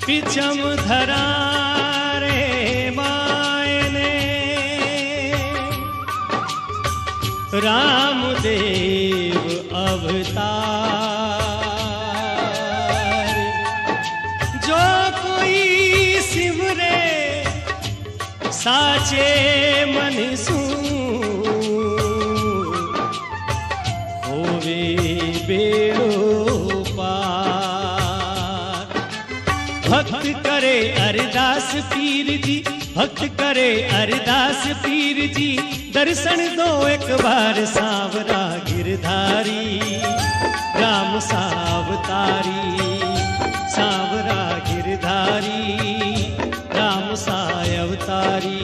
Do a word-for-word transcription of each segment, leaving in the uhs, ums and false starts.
पिचम धरा रे मायने रामदेव अवतार। जो कोई सिमरे साचे मन सू होवे बेड़ो पार। भक्त करे अरदास पीर जी, भक्त करे अरदास पीर जी, दर्शन दो एक बार सांवरा गिरधारी राम सावतारी। सांवरा गिरधारी राम सावतारी।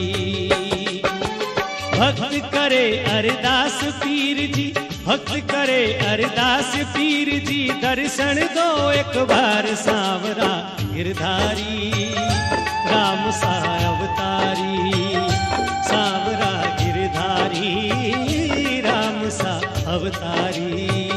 भक्त करे अरदास पीर जी, भक्त करे अरदास पीर जी, दर्शन दो एक बार सांवरा गिरधारी राम सावतारी। सांवरा गिरधारी राम सा अवतारी।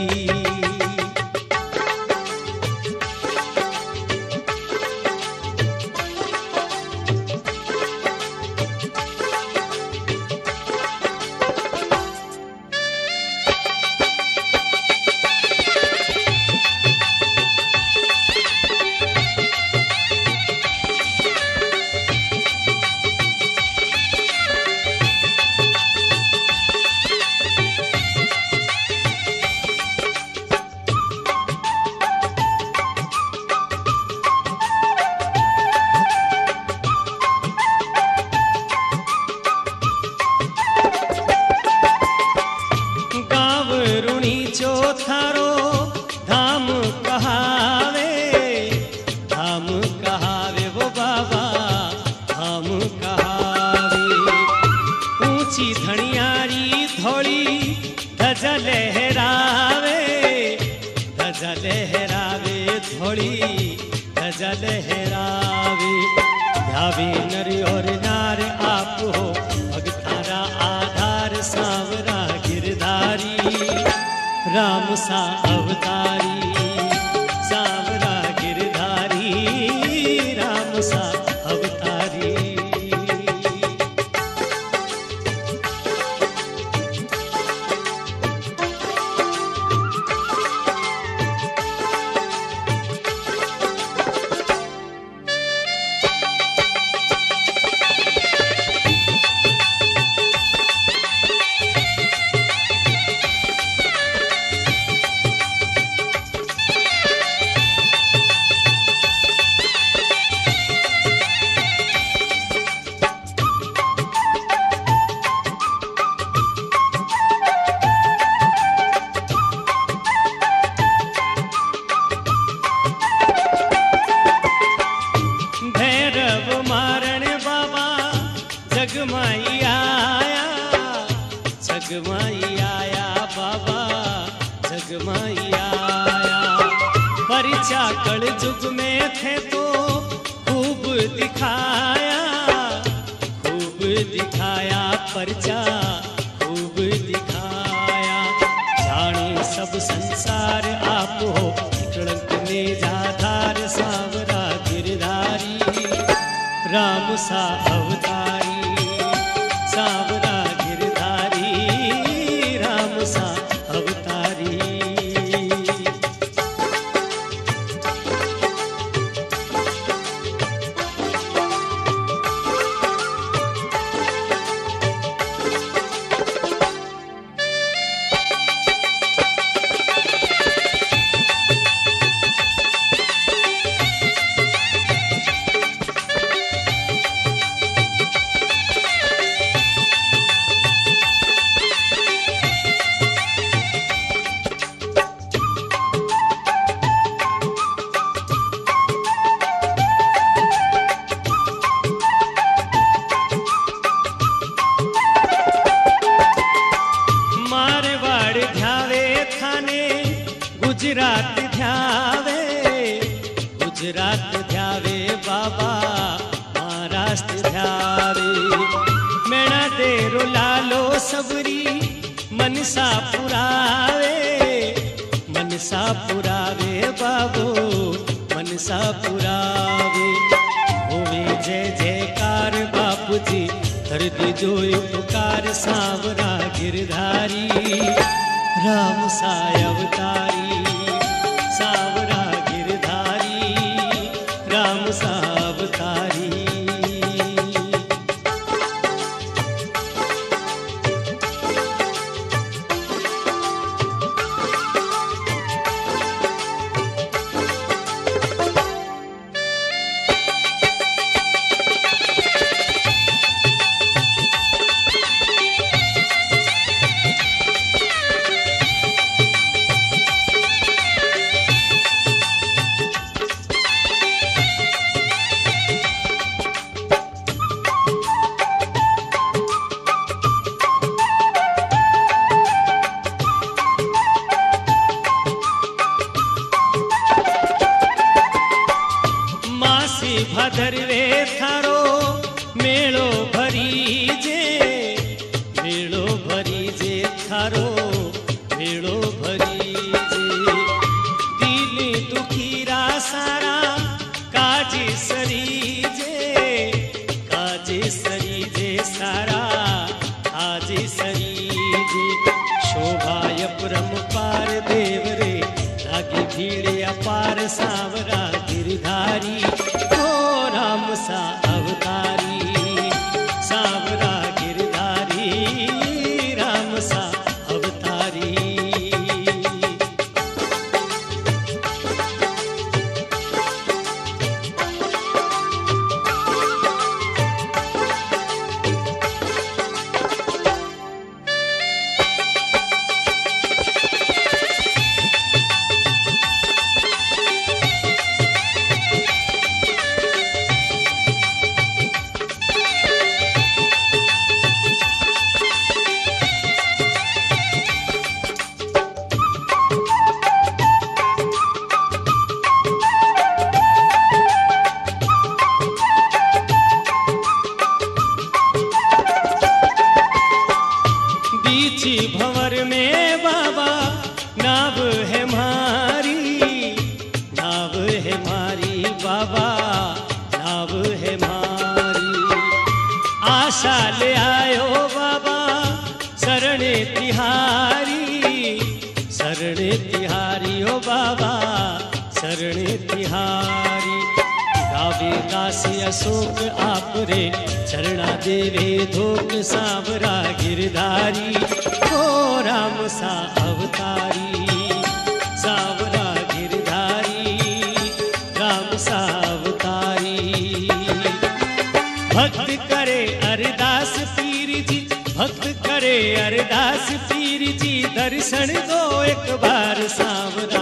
चौथारो धाम कहावे, धाम कहावे वो बाबा धाम कहावे। ऊंची धनियारी धोली ध्वजा लहरावे, ध्वजा लहरावे धोली ध्वजा लहरावे। ध्यावे नर और नार आप हो भगतारा आधार। सांवरा गिरधारी राम सा अवतारी। सांवरा गिरधारी राम सा अवतारी। जगमाई आया, जगमाई आया बाबा जगमाई आया। परिचा कल जुग में थे तो खूब दिखाया, खूब दिखाया परिचा खूब दिखाया। जाने सब संसार आप हो कलंक ने जाधार। सांवरा गिरधारी राम सा अवतारी। सांवरा गिरधारी राम सा अवतारी। गुजरात ध्यावे, गुजरात ध्यावे बाबा महाराष्ट्र ध्यावे। मेणा तेरो लालो सबरी मनसा पुरावे, मनसा पुरावे बाबो मन मनसा पुरावे। होवे जय जयकार बापू जी कर दीजो उपकार सांवरा गिरधारी। राम सा अवतारी सांवरा गिरधारी, राम सा अवतारी। भदरवे थारो मेलो भरी जे, मेलो भरी जे थारो मेलो भरी जे। दिली दुखीरा सारा काजी सरी जे, काजी सरी जे सारा काजी सरी जे। शोभाय परम पार देव रे लागी भीड़ अपार सांवरा गिरधारी। राम सा अवतारी सांवरा गिरधारी, राम सा अवतारी। भंवर में बाबा नाव है मारी, नाव है मारी बाबा नाव है मारी। आशा ले आयो बाबा शरणे तिहारी, शरणे तिहारी ओ बाबा शरणे तिहारी। गावे दासी अशोक आप रे चरणा देवे धोक सांवरा गिरधारी। ओ राम सा अवतारी सांवरा गिरधारी, राम सा अवतारी। भक्त करे अरदास पीर जी, भक्त करे अरदास पीर जी दर्शन दो एक बार सांवरा